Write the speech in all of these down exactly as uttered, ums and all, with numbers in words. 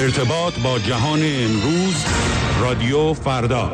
ارتباط با جهان امروز، رادیو فردا.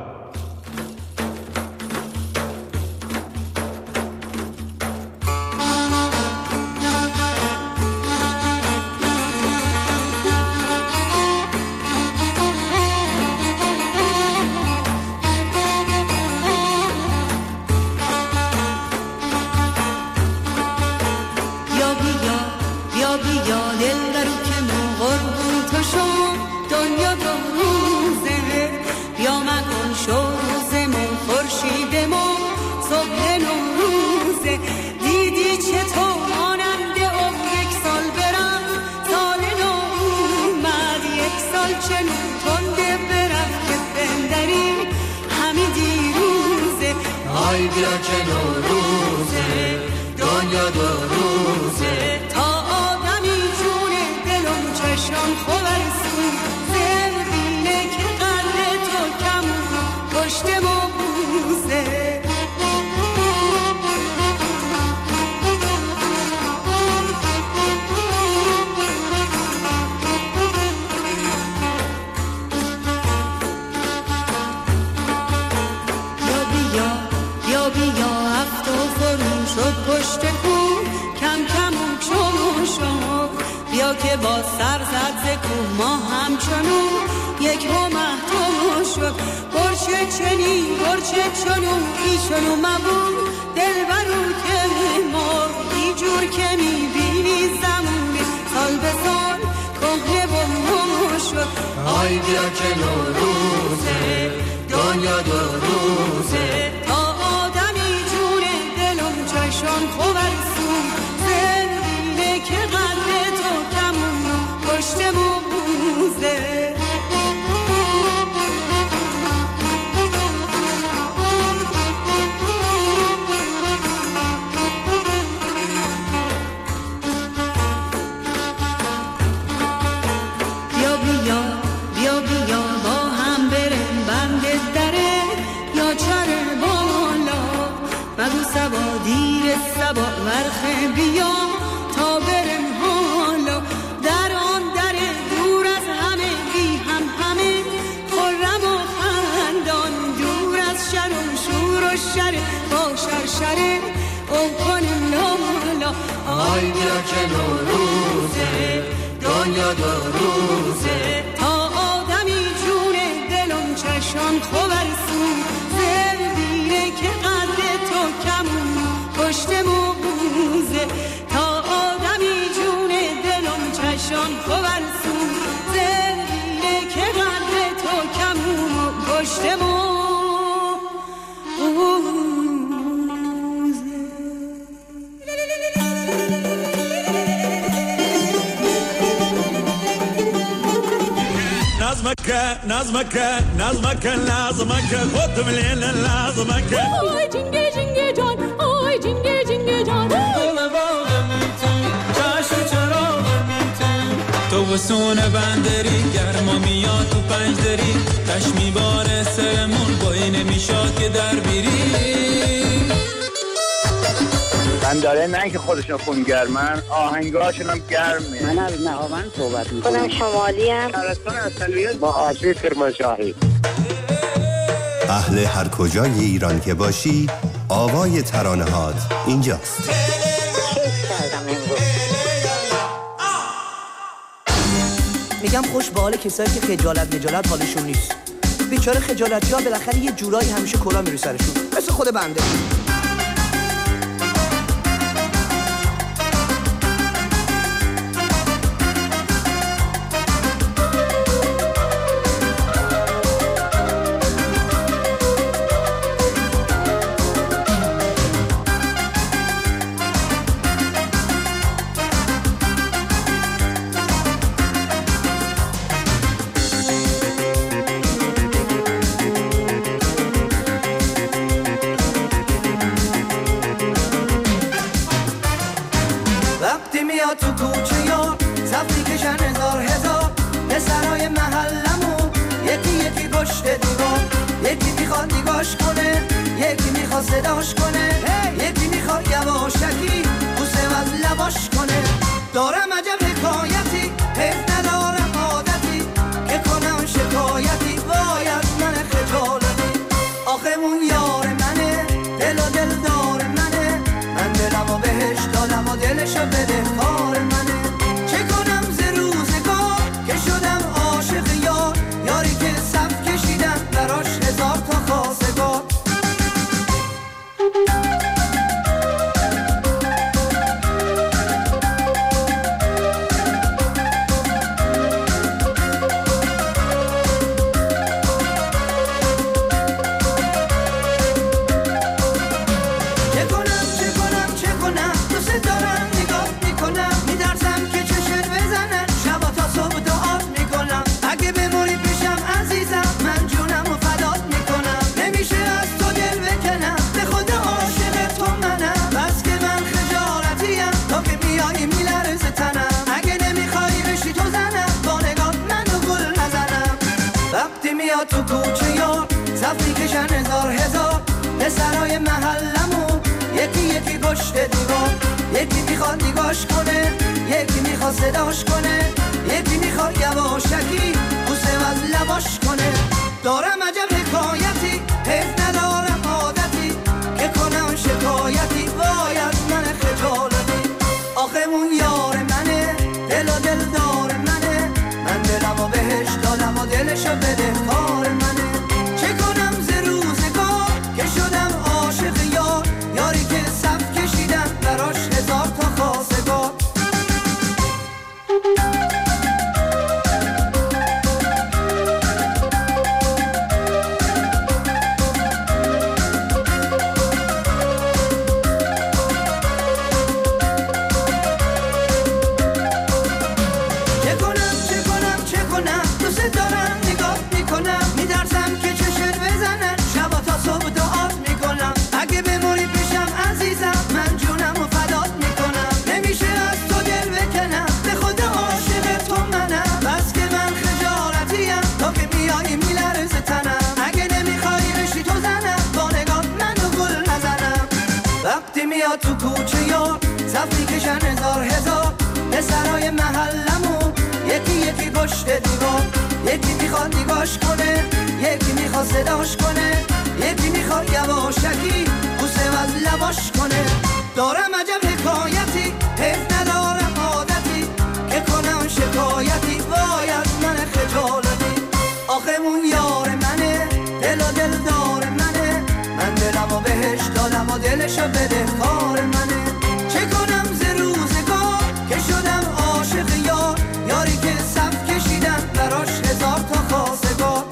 که با سر زد ز کوه ما همچنون یک ما مهتم شد. برچه چنین برچه چنون ایشونو مبون دلبرو که ما ایجور که میبینی زمونه سال به سال کهنه و نو شد. آی بیا که نوروزه دنیا دو روزه تا آدمی جونه دلم چشان خوبرسون زندینه که قلب تو کمون پشت موزه. بیا بیا بیا بیا با هم بریم بند دره یا چر بالا بگو سبا دیر سبا ورخه بیا تا بریم حالا در آن در دور از همه بی هم همه خرم و خندان دور از شر و شور و شر با شرشره او کنیم لالا. آی بیا که نوروزه دنیا دو روزه تا آدمی جونه دلم چشان خوبرسون زندینه که قد تو کمون پشت موزه. تا آدمی جونه دلم چشان خوبرسون زندینه که قد تو کمون پشت موزه. نظمك نظمك نظمك لازمك خد من لازمك آی جنگه جنگه جان آی جنگه جنگه جان دل باغ میتون چشم چراغ میتون تو وسون بندری گرما میاد تو پنج دری تش میباره سرمون بایی نمیشاد که در بیری من داره نه که خودشون خونگرمن آهنگاشون هم گرمه. من از نهاوند صحبت میکنم. خودم شمالی ام. شهرستان اصلیت با آسیب کرمانشاهی. اهل هر کجای ایران که باشی آوای ترانه هات اینجاست. میگم خوش به حال کسایی که خجالت نجالت حالشون نیست. بیچاره خجالتی ها بالاخره یه جورایی همیشه کلا میره سرشون مثل خود بنده. تو کوچه یا صفی کشن هزار هزار پسرهای محلمون یکی یکی پشت دیوار یکی میخواد نگاش کنه یکی میخواد صداش کنه یکی میخواد یواشکی بوسه از لباش کنه. دارم عجب حکایتی حیف ندارم عادت میاد تو کوچه یا صفی کشن هزار هزار پسرای محلمون یکی یکی پشت دیوار یکی میخواد نگاش کنه یکی میخواد صداش کنه یکی میخواد یواشکی بوسه از لباش کنه دارم عجب حکایتی حیف ندارم عادتی که کنم شکایتی وای از من خجالتی آخه اون یار منه دل و دل دار منه من دلمو بهش دادم و دلشو بده کار منه چه کنم ز روزگار که شدم عاشق یار یاری که صف کشیدم براش هزار تا خواستگار تو کوچه یا صفی کشن هزار هزار پسرای محلمون یکی یکی پشت دیوار یکی میخواد نگاش کنه یکی میخواد صداش کنه یکی میخواد یواشکی بوسه از لباش کنه دارم عجب حکایتی حیف ندارم عادتی که کنم شکایتی وای از من خجالتی آخه اون یار منه دل و دل دار منه من دلمو بهش دادم و دلشو بده کار منه چه کنم ز روزگار که شدم عاشق یار یاری که صف کشیدم براش هزار تا خواستگار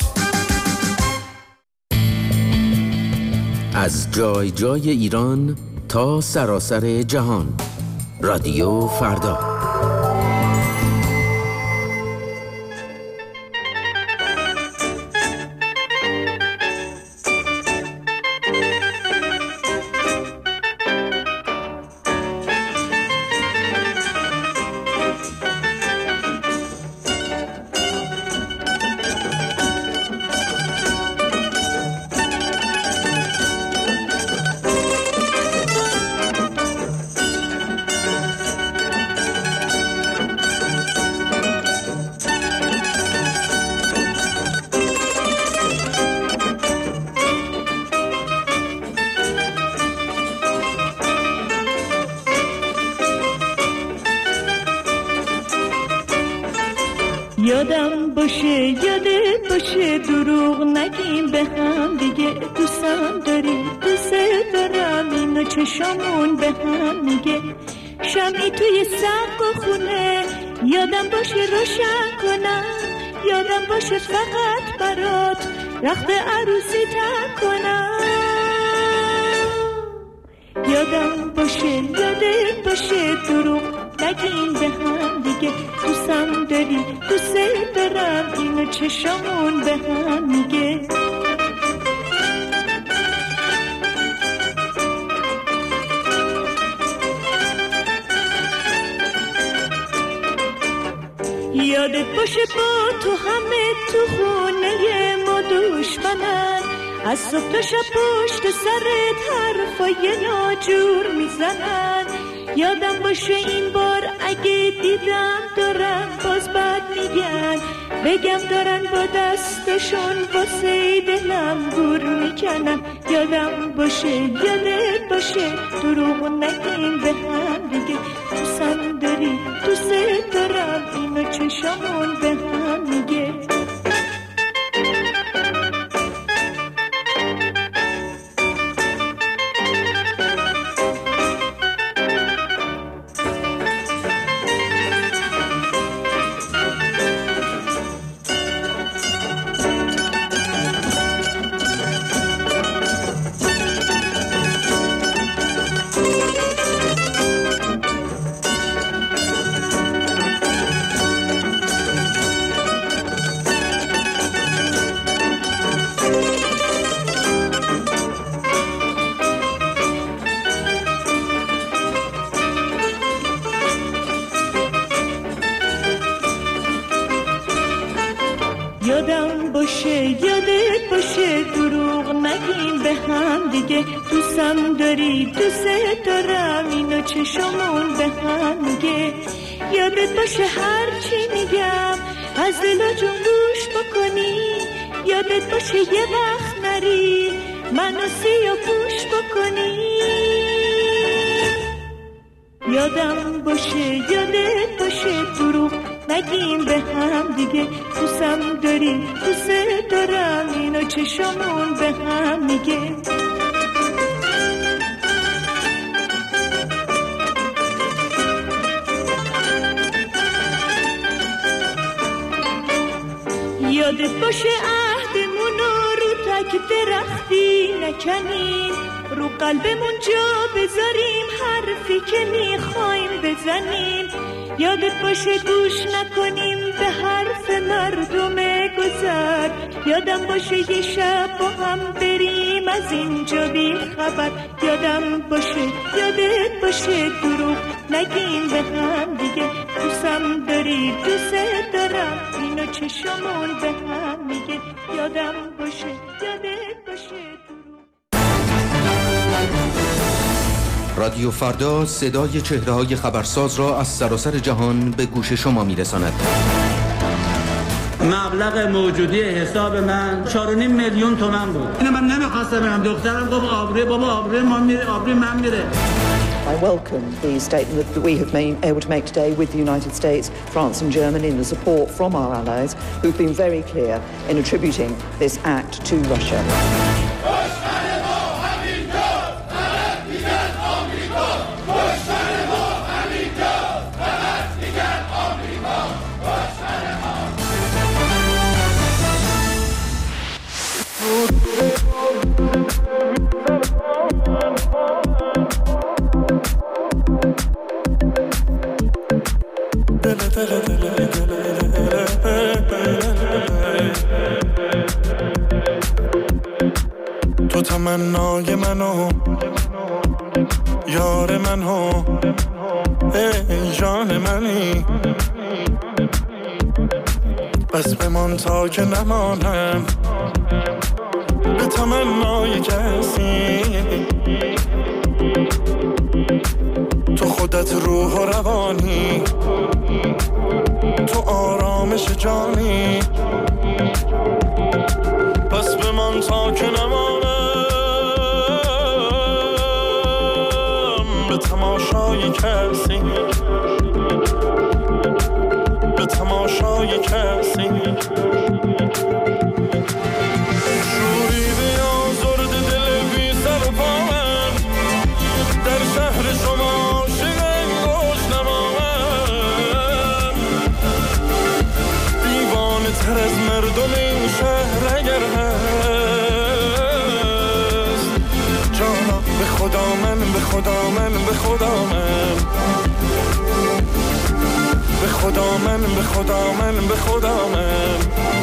از جای جای ایران تا سراسر جهان رادیو فردا. یادم باشه یادت باشه دروغ نگیم به هم دیگه دوستم داری دوست دارم اینو چشامون به هم میگه شمعی توی سقف و خونه یادم باشه روشن کنم یادم باشه فقط برات رخت عروسی تن کنم یادم باشه یادت باشه دروغ نگیم به هم دیگه دوستم داری دوست دارم اینو چشامون به هم میگه یادت باشه با تو همه تو خونه ما دشمنن از صبح تا شب پشت سرت حرفای ناجور میزنن یادم باشه این بار اگه دیدم دارن باز بد میگن بگم دارن با دستشون واسه دلم گور میکنن یادم باشه یادت باشه دروغ نگیم به هم دیگه دوستم داری دوست دارم اینو چشامون به هم میگه باشه یادت باشه دروغ نگیم به هم دیگه دوستم داری دوست دارم اینو چشمون به هم میگه یادت باشه هر چی میگم از دل جون گوش بکنی یادت باشه یه وقت نری منو سیاه پوش بکنی یادم باشه یادت باشه دروغ نگیم به هم دیگه دوستم داری دوست دارم اینو چشمون به هم میگه یادت باشه عهدمونو رو تک درختی نکنیم رو قلبمون جا بذاریم حرفی که میخوایم بزنیم یادت باشه گوش نکنیم به حرف مردم گذر یادم باشه یه شب با هم بریم از اینجا بی خبر یادم باشه یادت باشه دروغ نگیم به هم دیگه دوستم داری دوست دارم اینو چشمون به هم میگه یادم باشه یادت باشه رادیو فردا صدای چهره‌های خبرساز را از سراسر جهان به گوش شما می‌رساند. مبلغ موجودی حساب من چهار و نیم میلیون تومان بود. اینو من نمی‌خواستم برم دخترم گفت آبروی بابا آبروی ما میره آبروی من میره. I welcome the statement that we have been able to make today with the United States, France and Germany and the support from our allies who've been very clear in attributing this act to Russia. تو تمنای منو یار منو ای جان منی بس بمان تا که نمانم به تمنای کسی تو خودت روح و روانی تو آرامش جانی پس بمان تا که نمانم به تماشای کسی به تماشای کسی شوریده آزرد دل بی سر و پا من در شهر شما شیرین گوش نما من دیوانه تر از مردم این شهر اگر هست جانا به خدا من به خدا من به خدا من به خدا من به خدا من به خدا من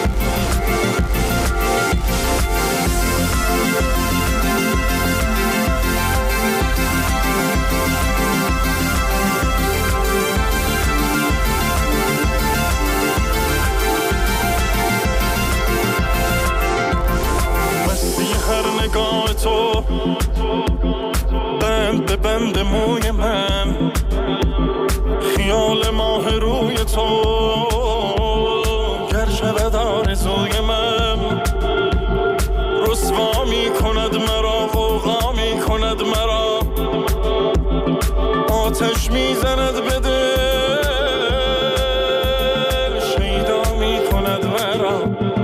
مستی هر نگاه تو بند به بند موی من خیال ماه روی تو گر شود آرزوی من رسوا می کند مرا غوغا می کند مرا آتش می زند به دل شیدا می کند مرا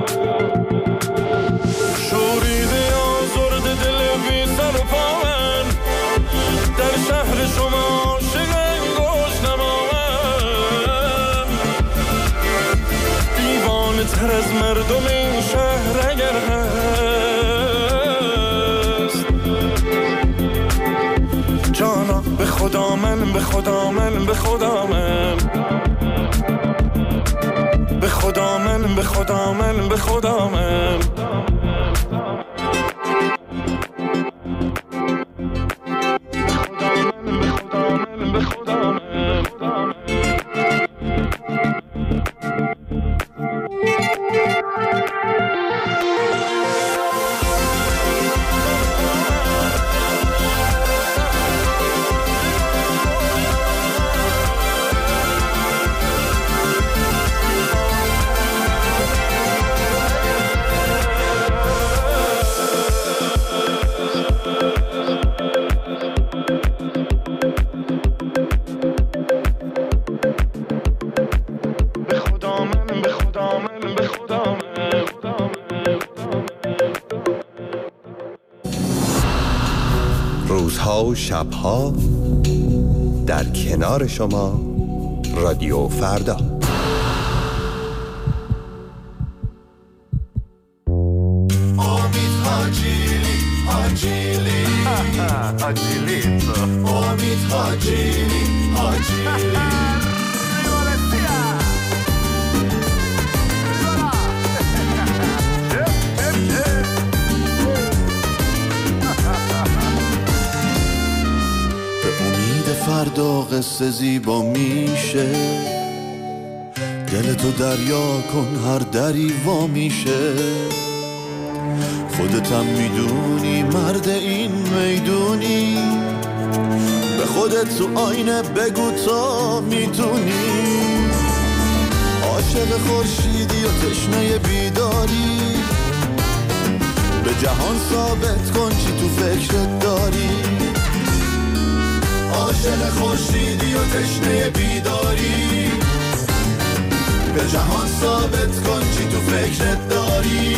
شوریده آزرد دل بی سر و پا من در شهر شما شیرین گوش نما من دیوانه تر از مردم این شهر اگر هست جانا به خدا من به خدا من به خدا من به خدا من به خدا من به خدا من خدامه روزها و شبها در کنار شما رادیو فردا. امید حاجیلی حاجیلی حاجیلیتو امید حاجیلی حاجیلی فردا قصه زیبا میشه، دلتو دریا کن هر دری وا میشه. خودتم میدونی مرد این میدونی، به خودت تو آینه بگو تا میتونی. عاشق خورشیدی و تشنه بیداری، به جهان ثابت کن چی تو فکرت داری. عاشق خورشیدی و تشنه بیداری، به جهان ثابت کن چی تو فکرت داری.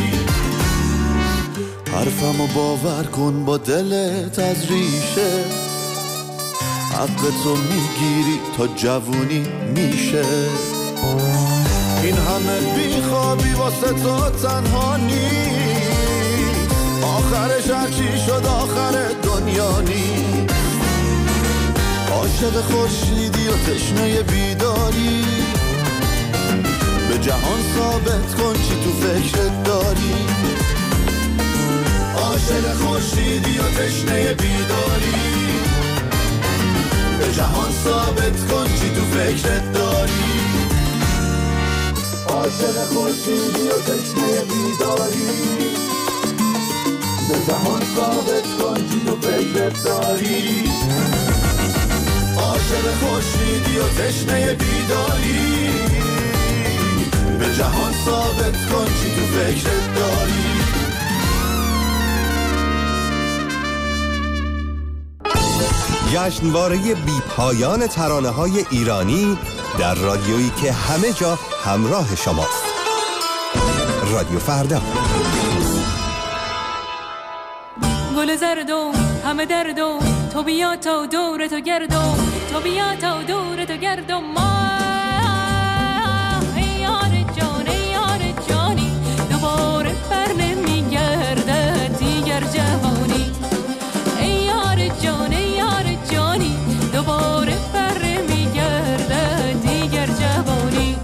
حرفمو باور کن با دلت از ریشه، حق تو میگیری تا جوونی میشه. این همه بیخوابی واسه تو تنها نیست، آخرش هرچی شد آخر دنیا نیست. عاشق خورشیدی و تشنه بیداری، به جهان ثابت کن چی تو فکرت داری. عاشق خورشیدی و تشنه بیداری، به جهان ثابت کن چی تو فکرت داری. عاشق خورشیدی و تشنه بیداری، به جهان ثابت کن چی تو فکرت داری. عاشق خورشیدی و تشنه بیداری، به جهان ثابت کن چی تو فکرت داری. جشنواره بی پایان ترانه‌های ایرانی در رادیویی که همه جا همراه شماست. رادیو فردا. گل زردو همه دردو، تو بیا تا دور تو گردو، تو بیا تا دور تو گردو. ما ای یار جان ای یار جانی، دوباره بر نمیگرده دیگر جوانی. ای یار جان ای یار جانی، دوباره بر نمیگرده دیگر جوانی.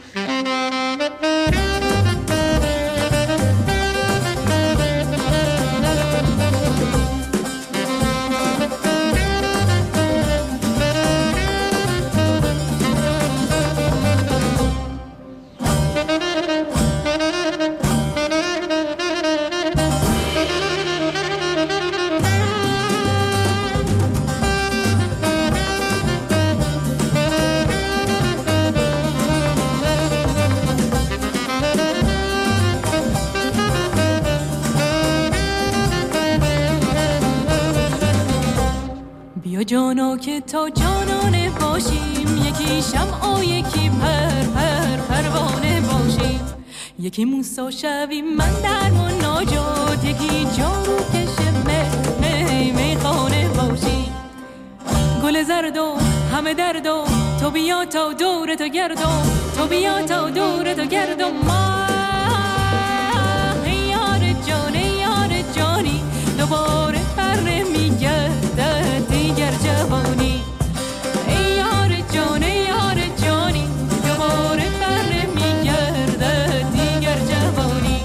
جانا که تا جانانه باشیم، یکی شمع و یکی پر پر پروانه باشیم. یکی موسی شویم من در مناجات، یکی جارو کشه می می خانه باشیم. گل زردو همه دردو، تو بیا تا دور تو گردو، تو بیا تا دور تو گردو. ما ای یار جان ای یار جانی، دوباره بر نمیگرده دیگر جوانی. ای یار جان ای یار جانی، دوباره بر نمیگرده دیگر جوانی.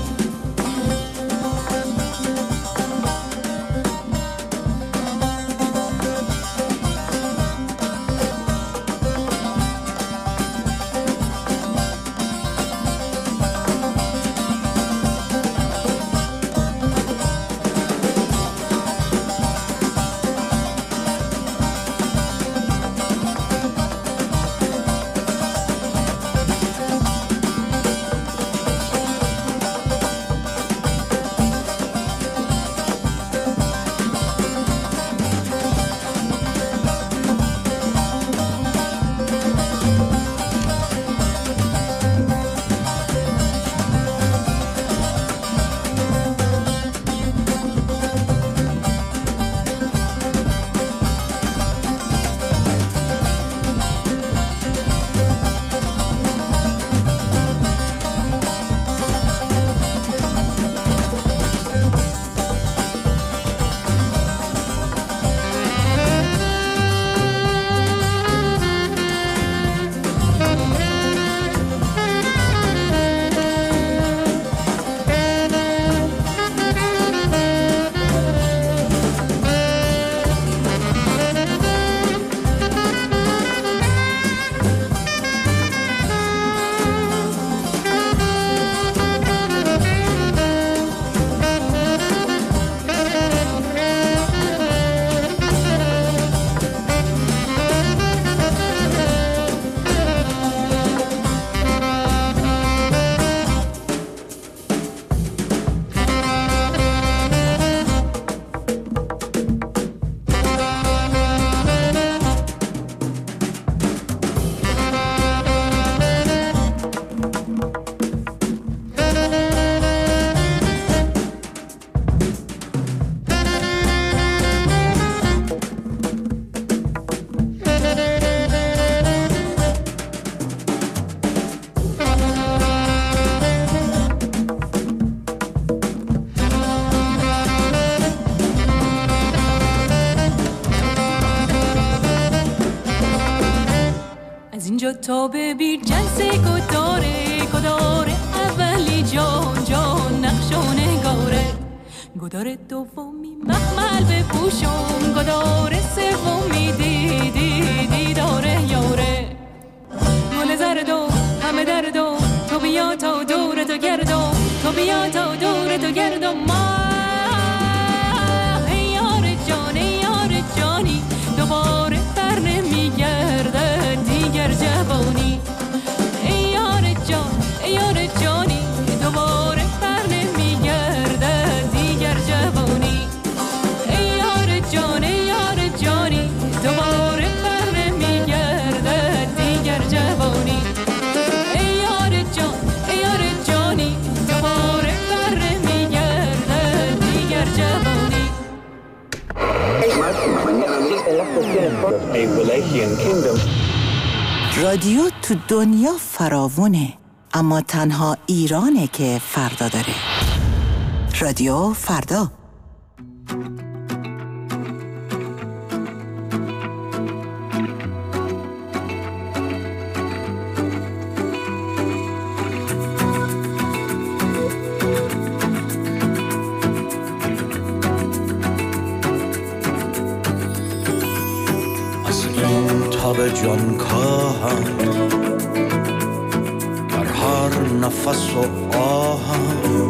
تا ببیر جنس گداره گداره اولی جان جان نقش و نگاره گداره دومی مخمل بپوشم گداره سومی دیدی دیداره یاره گل زردو همه دردو تو بیا تا دور تو گردو تو بیا تا دور تو گردو ما یار جان یار جانی دوباره بر نمیگرده دیگر جوانی ای یار جان ای یار جانی دوباره بر نمیگرده دیگر جوانی ای یار جان ای یار جانی دوباره بر نمیگرده دیگر جوانی ای یار جان ای یار جانی دوباره بر نمیگرده دیگر جوانی. رادیو تو دنیا فراوونه، اما تنها ایرانه که فردا داره. رادیو فردا. تاب جان کاهم در هر نفس و آهم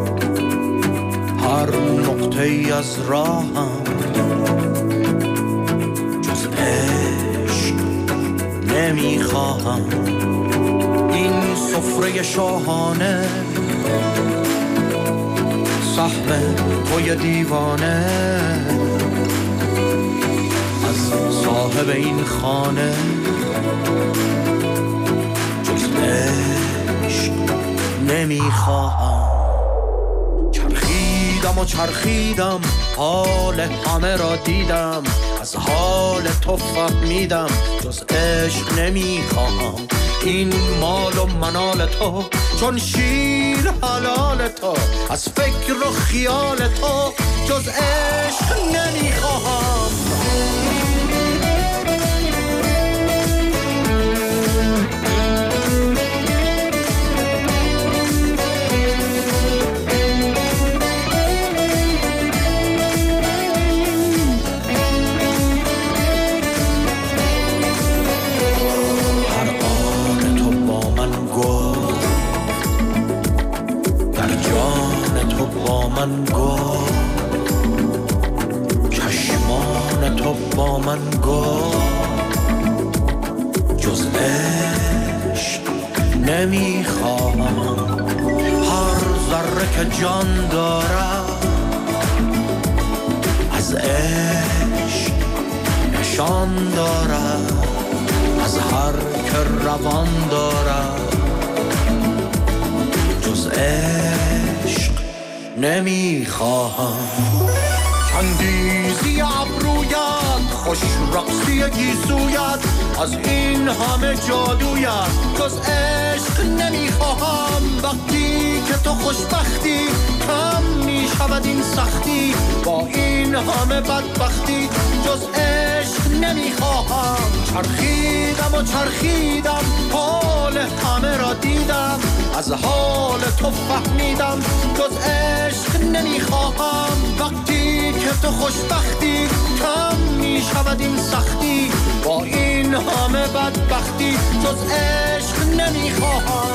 هر نقطه ای از راهم جز عشق نمیخواهم این سفره شاهانه سهم توی دیوانه صاحب این خانه جز عشق نمیخواهم چرخیدم و چرخیدم حال همه را دیدم از حال تو فهمیدم جز عشق نمیخواهم این مال و منال تو چون شیر حلال تو از فکر و خیال تو جز عشق نمیخواهم من گفت چشمان تو با من گفت جز عشق نمیخواهم هر ذره که جان دارد از عشق نشان دارد از هر که روان دارد جز عشق نمیخواهم چندیزی ابرویت خوش رقصی گیسویت از این همه جادویت جز عشق نمیخواهم وقتی که تو خوشبختی کم میشود این سختی با این همه بدبختی جز عشق نمیخواهم چرخیدم و چرخیدم حال همه را دیدم از حال تو فهمیدم جز عشق نمیخواهم وقتی که تو خوشبختی کم میشود این سختی با این همه بدبختی جز عشق نمیخواهم